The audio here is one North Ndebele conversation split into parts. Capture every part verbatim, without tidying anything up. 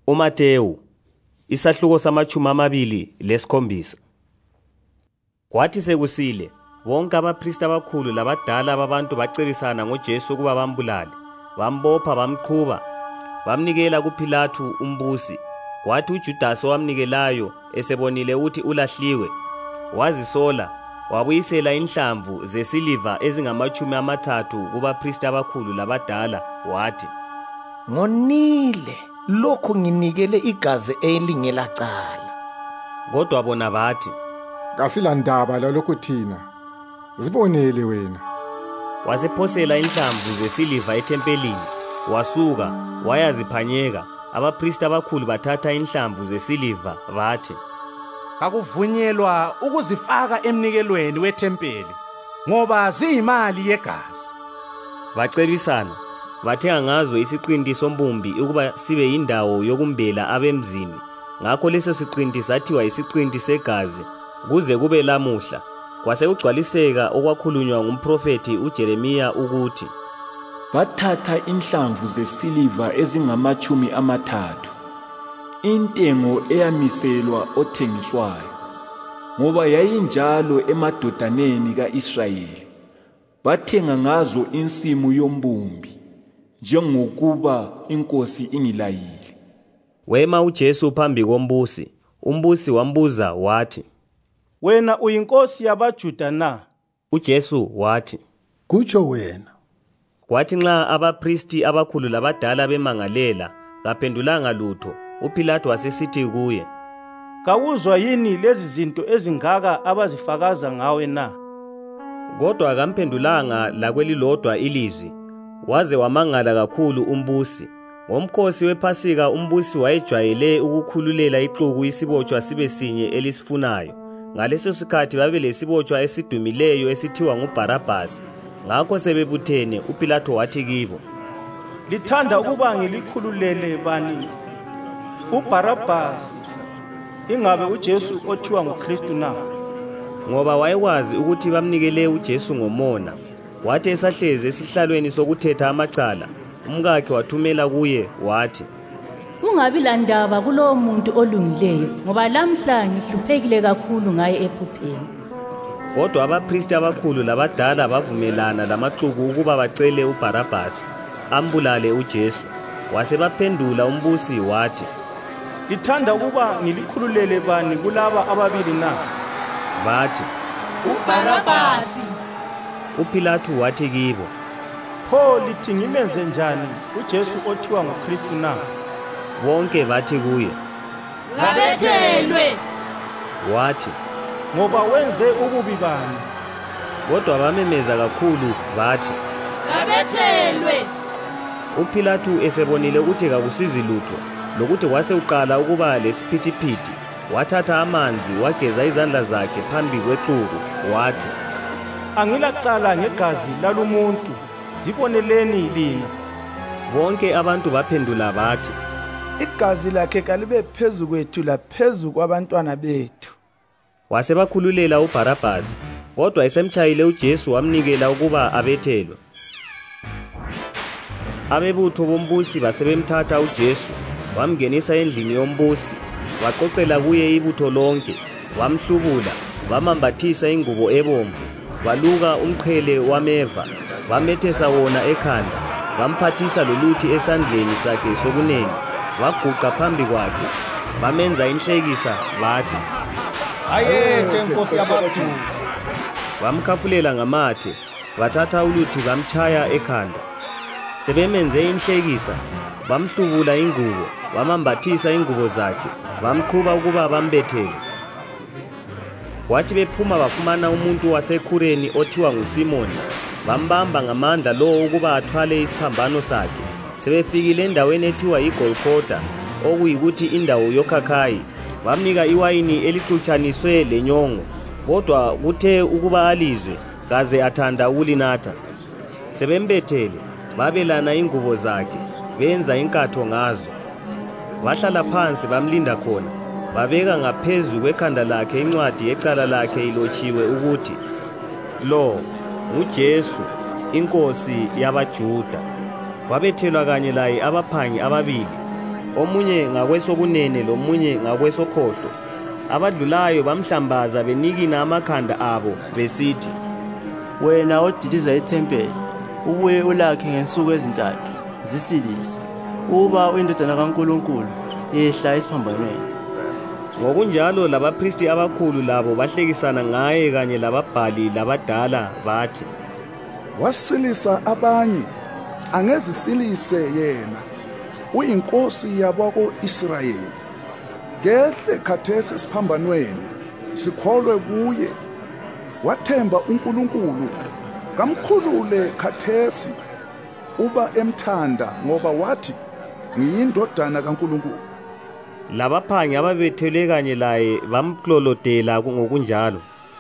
uMateyu isahluko samachumi amabili lesikhombisa. Kwathi sekusile bonke abapristi abakhulu labadala babantu bacelisana ngoJesu ukuba bambulale, bambopha bamqhuba, bamnikela kuPilathu umbusi. Kwathi uJudasi owamnikelayo esebonile ukuthi ulahliwe, wazisola, wabuyisela inhlamvu zesiliva ezingamachumi amathathu kubapristi abakhulu labadala, wathi, "Ngonile lokhu nginikele igazi elingelacala." Kodwa bona bathi, "Kasilandaba lalokhu thina, zibonele wena." Wasephosela inhlamvu zesiliva ethempelini, wasuka wayaziphanyeka. Abapristi abakhulu bathatha inhlamvu zesiliva bathi, "Kakuvunyelwa ukuzifaka emnikelweni wethempeli ngoba ziyimali yegazi." Bacelisana, bathenga ngazo isiqinti sombumbi ukuba sibe yindawo yokumbela abemzini. Ngakho leso siqinti sathiwa isiqinti segazi kuze kube lamuhla. Kwasekugcwaliseka okwakhulunywa ngumprofeti uJeremiya ukuthi, "Bathatha inhlamvu zesiliva ezingamachumi amathathu, intengo eyamiselwa othengiswayo, ngoba yayinjalo emadodaneni ka-Israyeli. Bathenga ngazo insimu yombumbi, njengokuba inkosi ingilayile." Wema uJesu phambi kombusi. Umbusi wambuza wathi, "Wena uyinkosi yabaJuda na?" uJesu wathi, "Kutsho wena." Kwathi nxa abapristi abakhulu labadala bemangalela, kaphendulanga lutho. UPilathu wasesithi kuye, "Kawuzwa yini lezi zinto ezingaka abazifakaza ngawe na?" Kodwa akamphendulanga lakwelilodwa ilizwi. Waze wamangala kakhulu umbusi. Ngomkhosi wePhasika umbusi wayejwayele ukukhululela ixuku isibotshwa sibe sinye elisifunayo. Ngaleso sikhathi babelesibotshwa esidumileyo esithiwa nguBharabhasi. Ngakho sebebuthene, uPilathu wathi kibo, "Lithanda ukuba ngilikhululele bani, uBharabhasi ingabe uJesu othiwa nguKristu na?" Ngoba wayekwazi ukuthi bamnikele uJesu ngomona. Wathi esahlezi esihlalweni sokuthetha amacala, umkakhe wathumela kuye wathi, "Ungabi landaba kulowo muntu olungileyo, ngoba lamhla ngihluphekile kakhulu ngaye ephupheni." Kodwa abapristi abakhulu labadala bavumelana lamaxuku ukuba bacele uBharabhasi ambulale uJesu. Wasebaphendula umbusi wathi, "Lithanda ukuba ngilikhululele bani kulaba ababili na?" Bathi, "uBharabhasi." uPilathu wathi kibo, "Pho lithi ngimenze njani uJesu othiwa nguKristu na?" Bonke bathi kuye, "Kabethelwe." Wathi, "Ngoba wenze ububi bani?" Kodwa bamemeza kakhulu bathi, "Kabethelwe." UPilathu esebonile ukuthi kakusizi lutho, lokuthi kwase uqala ukuba lesiphithiphithi, wathatha amanzi wageza izandla zakhe phambi kwexuku, wathi, "Angilacala ngegazi lalumuntu, ziboneleni lina." Bonke abantu baphendula bathi, "Igazi lakhe kalibe phezu kwethu laphezu kwabantwana bethu." Wasebakhululela uBharabhasi, kodwa esemtshayile uJesu wamnikela ukuba abethelwe. Abebutho bombusi basebemthatha uJesu, wamngenisa endlini yombusi, waqoqela kuye ibutho lonke, wamhlubula, bamambathisa ingubo ebomvu, baluka umqhele wameva, bamethesa wona ekhanda, bamphathisa loluthi esandleni sakhe sokunene, waguqa phambi kwakhe, bamenza inhlekisa bathi, "Ayethe inkosi yabaJuda." Bamkhafulela ngamathe, bathatha uluthi bamchaya ekhanda. Sebemenze inhlekisa, bamhlubula ingubo, bamambathisa ingubo zakhe, bamqhuba ukuba bambethele. Kwathi bephuma bafumana umuntu waseKhureni othiwa nguSimoni, bambamba ngamandla lowo ukuba athwale isiphambano sakhe. Sebefikile endaweni ethiwa iGolgotha, okuyikuthi indawo yokhakhayi, bamnika iwayini elixutshaniswe lenyongo, kodwa kuthe ukuba alizwe, kaze athanda ukulinatha. Sebembethele, babelana ingubo zakhe, benza inkatho ngazo. Bahlala phansi bamlinda khona, babeka ngaphezu kwekhanda lakhe incwadi yecala lakhe ilotshiwe ukuthi, "Lo nguJesu, inkosi yabaJuda." Wabethelwa kanye laye abaphangi ababili, omunye ngakwesokunene lomunye ngakwesokhohlo. Abadlulayo bamhlambaza benikina amakhanda abo besithi, wena odiliza ithempeli, ubuye ulakhe ngensuku ezintathu, zisilisa. Uba uyindodana kaNkulunkulu, yehla esiphambanweni. Ngokunjalo labapristi abakhulu labo bahlekisana ngaye kanye lababhali labadala bathi, wasilisa abanye, angezisilise yena. Uyinkosi yabako-Israyeli. Kehle khathesi esiphambanweni, sikholwe kuye. Wathemba uNkulunkulu, kamkhulule khathesi. Uba emthanda ngoba wathi, ngiyindodana kaNkulunkulu. Labaphangi ababethele kanye laye bamklolodela ngokunjalo.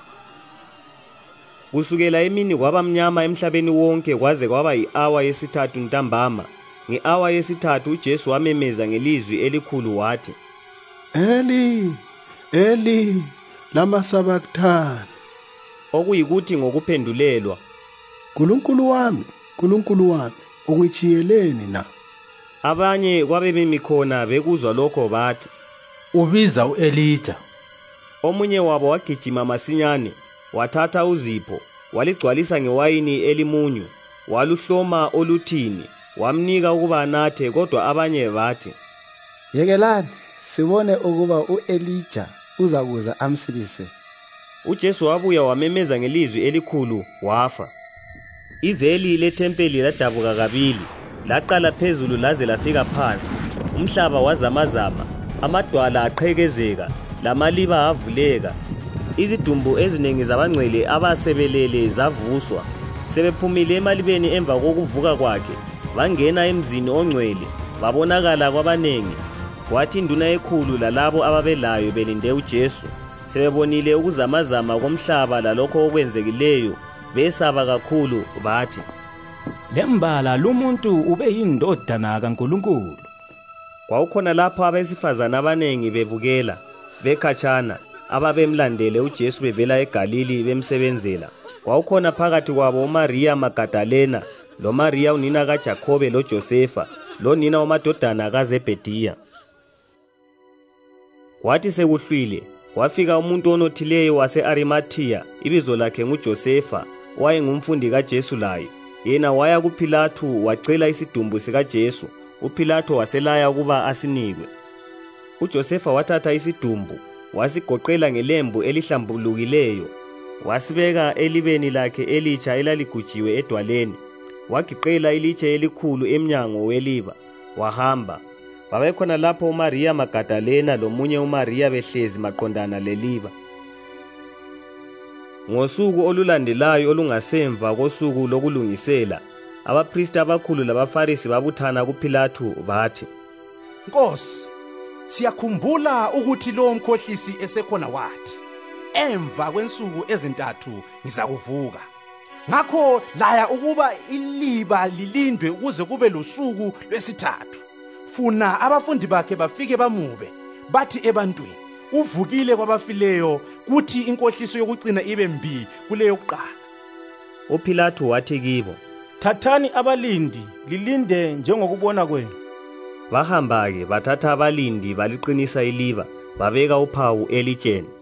Kusukela emini kwabamnyama emhlabeni wonke kwaze kwaba yi-awa yesithathu ntambama. Nge-awa yesithathu uJesu wamemeza ngelizwi elikhulu wathi, Eli, Eli, lama sabakthani? Okuyikuthi ngokuphendulelwa, Nkulunkulu wami, Nkulunkulu wami, ungichiyeleni na? Abanye kwabebemi khona bekuzwa lokho bathi, ubiza u-Elija. Omunye wabo wagijima masinyane, wathatha uzipho, waligcwalisa ngewayini elimunyu, waluhloma oluthini, wamnika ukuba anathe. Kodwa abanye bathi, yekelani sibone ukuba u-Elija uza kuza amsilise. uJesu wabuya wamemeza ngelizwi elikhulu wafa. Iveli lethempeli ladabuka kabili, laqala phezulu laze lafika phansi. Umhlaba wazamazama, amadwala aqhekezeka, lamaliba avuleka. Izidumbu ezinengi zabangcwele abasebelele zavuswa. Sebephumile emalibeni emva kokuvuka kwakhe, bangena emzini ongcwele, babonakala kwabanengi. Kwathi induna ekhulu lalabo ababelayo belinde uJesu, sebebonile ukuzamazama komhlaba lalokho okwenzekileyo, besaba kakhulu bathi, lembala lumuntu ube yindodana kaNkulunkulu. Kwaukhona lapho abesifazana abanengi bebukela, bekhatshana, ababemlandele uJesu bevela eGalili bemsebenzela. Kwaukhona phakathi kwabo uMaria Magadalena, loMaria unina kaJakobe loJosefa, lonina wamadodana kaZebhediya. Kwathi sekuhlwile, kwafika umuntu onothileyo wase-Arimathiya, ibizo lakhe nguJosefa, wayengumfundi kaJesu laye. Yena waya kuPhilathu wacela isidumbu sikaJesu. UPhilathu waselaya ukuba asinikwe. UJosefa wathatha isidumbu, wasigoqela ngelembu elihlambulukileyo, wasibeka elibeni lakhe elitsha elaligujiwe edwaleni. Wagiqela ilitshe elikhulu emnyango weliba, wahamba. Babekhona lapho uMaria Magadalena lomunye uMaria behlezi maqondana leliba. Ngosuku olulandelayo olungasemva kosuku lokulungisela, abapristi abakhulu labaFarisi babuthana kuPhilathu bathi, Nkosi, siyakhumbula ukuthi lo mkhohlisi esekhona wathi, emva kwensuku ezintathu ngizakuvuka. Ngakho laya ukuba iliba lilindwe ukuze kube lusuku lwesithathu. Funa abafundi bakhe bafike bamube, bathi ebantwini, uvukile kwabafileyo, kuthi inkohliso yokucina ibe mbi kuleyo kuqala. UPhilathu wathi kibo, thathani abalindi lilinde njengokubona kwenu. Bahamba-ke bathatha abalindi baliqinisa iliba, babeka uphawu elitsheni.